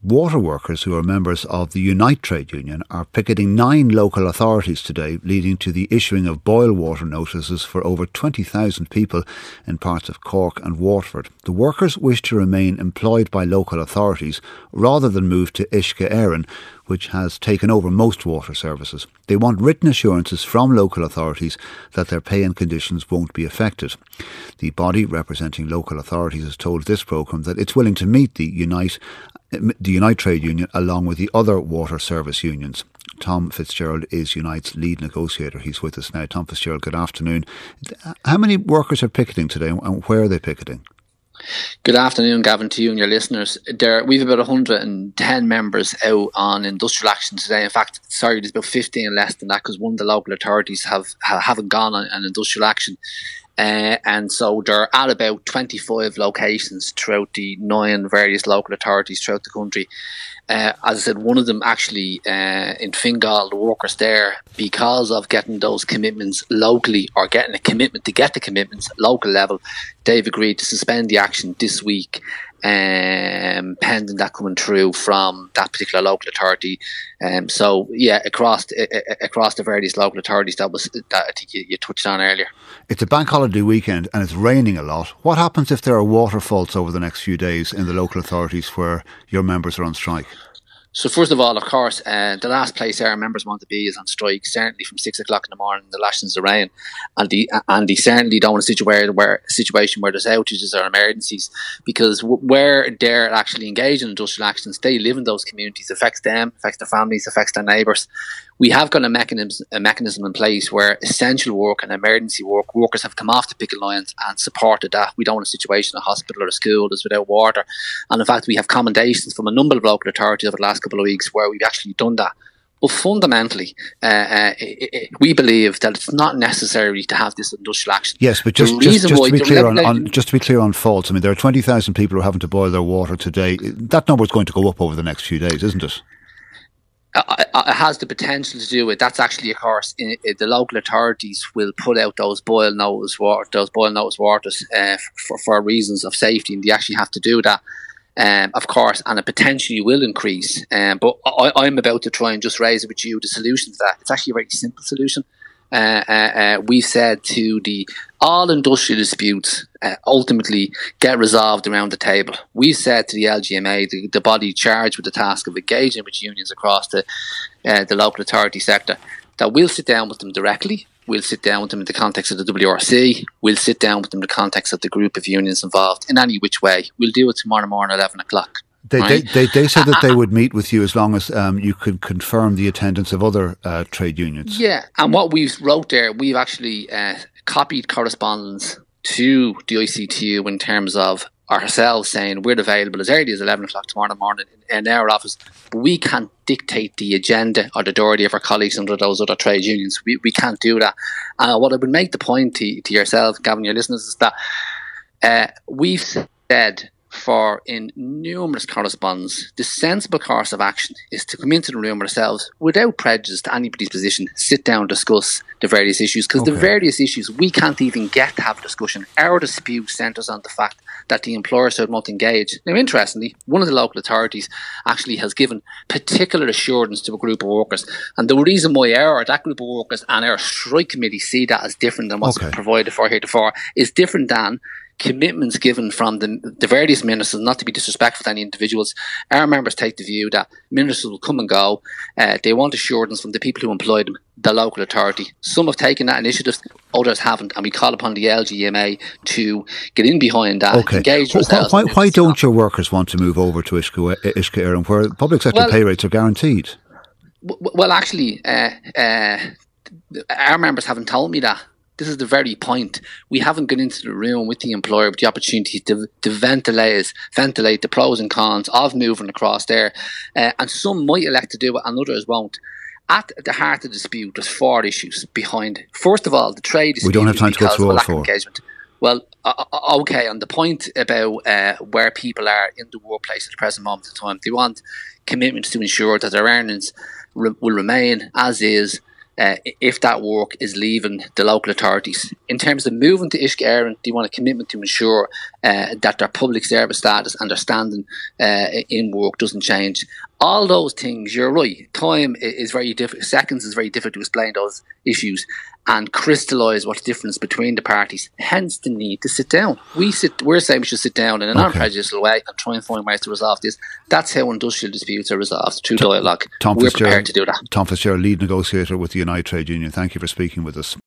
Water workers who are members of the Unite trade union are picketing 9 local authorities today, leading to the issuing of boil water notices for over 20,000 people in parts of Cork and Waterford. The workers wish to remain employed by local authorities rather than move to Uisce Éireann, which has taken over most water services. They want written assurances from local authorities that their pay and conditions won't be affected. The body representing local authorities has told this programme that it's willing to meet the Unite trade union along with the other water service unions. Tom Fitzgerald is Unite's lead negotiator. He's with us now. Tom Fitzgerald, good afternoon. How many workers are picketing today and where are they picketing? Good afternoon, Gavin, to you and your listeners. We've about 110 members out on industrial action today. In fact, there's about 15 less than that because one of the local authorities haven't gone on an industrial action. And so they're at about 25 locations throughout the 9 various local authorities throughout the country. As I said, one of them actually in Fingal, the workers there, because of getting those commitments locally or getting a commitment to get the commitments at local level, they've agreed to suspend the action this week, pending that coming through from that particular local authority. Across the various local authorities that I think you touched on earlier. It's a bank holiday weekend and it's raining a lot. What happens if there are water faults over the next few days in the local authorities where your members are on strike? So first of all, of course, the last place our members want to be is on strike, certainly from 6 o'clock in the morning, the lashings of rain. And they certainly don't want a situation where there's outages or emergencies, because where they're actually engaged in industrial actions, they live in those communities, affects them, affects their families, affects their neighbours. We have got a mechanism in place where essential work and emergency workers have come off the picket lines and supported that. We don't want a situation, a hospital or a school that's without water. And in fact, we have commendations from a number of local authorities over the last couple of weeks where we've actually done that. But fundamentally, we believe that it's not necessary to have this industrial action. Yes, but just to be clear on faults, I mean, there are 20,000 people who are having to boil their water today. That number is going to go up over the next few days, isn't it? It has the potential to do it. That's actually, of course, the local authorities will put out those boil notice waters for reasons of safety, and they actually have to do that. Of course, and it potentially will increase. But I'm about to try and just raise it with you the solution to that. It's actually a very simple solution. We've said to all industrial disputes ultimately get resolved around the table. We've said to the LGMA, the body charged with the task of engaging with unions across the local authority sector, that we'll sit down with them directly. We'll sit down with them in the context of the WRC. We'll sit down with them in the context of the group of unions involved in any which way. We'll do it tomorrow morning at 11 o'clock. They said that they would meet with you as long as you could confirm the attendance of other trade unions. Yeah, and what we've wrote there, we've actually copied correspondence to the ICTU in terms of ourselves saying we're available as early as 11 o'clock tomorrow morning in our office, but we can't dictate the agenda or the authority of our colleagues under those other trade unions. We can't do that. What I would make the point to yourself, Gavin, your listeners, is that we've said in numerous correspondence, the sensible course of action is to come into the room ourselves without prejudice to anybody's position, sit down, discuss the various issues, because the various issues we can't even get to have discussion. Our dispute centres on the fact that the employer should not engage. Now, interestingly, one of the local authorities actually has given particular assurance to a group of workers, and the reason why that group of workers and our strike committee see that as different than what's provided for heretofore is different than commitments given from the various ministers, not to be disrespectful to any individuals. Our members take the view that ministers will come and go. They want assurance from the people who employ them, the local authority. Some have taken that initiative, others haven't, and we call upon the LGMA to get in behind that, engage themselves. Why don't your workers want to move over to Uisce Éireann, where public sector pay rates are guaranteed? Well, actually, our members haven't told me that. This is the very point. We haven't gone into the room with the employer with the opportunity to ventilate the pros and cons of moving across there. And some might elect to do it and others won't. At the heart of the dispute, there's 4 issues behind it. First of all, the trade dispute. We don't have time to go through all 4. Engagement. Well, on the point about where people are in the workplace at the present moment in time, they want commitments to ensure that their earnings will remain as is if that work is leaving the local authorities. in terms of moving to Uisce Éireann, they want a commitment to ensure that their public service status and their standing in work doesn't change. All those things, you're right. Time is very difficult. Seconds is very difficult to explain those issues and crystallise what's the difference between the parties. Hence the need to sit down. We're saying we should sit down in a non-prejudicial way and try and find ways to resolve this. That's how industrial disputes are resolved, through dialogue. We're prepared to do that. Tom Fitzgerald, lead negotiator with the United Trade Union. Thank you for speaking with us.